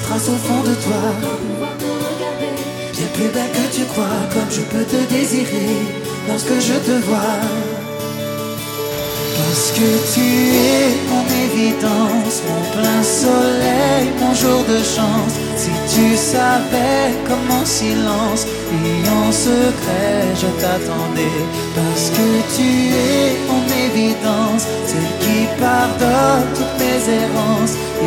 trace au fond de toi. Bien plus belle que tu crois, comme je peux te désirer lorsque je te vois. Parce que tu es mon évidence, mon plein soleil, mon jour de chance. Si tu savais comme en silence et en secret je t'attendais. Parce que tu es mon évidence, celle qui pardonne toutes mes errances.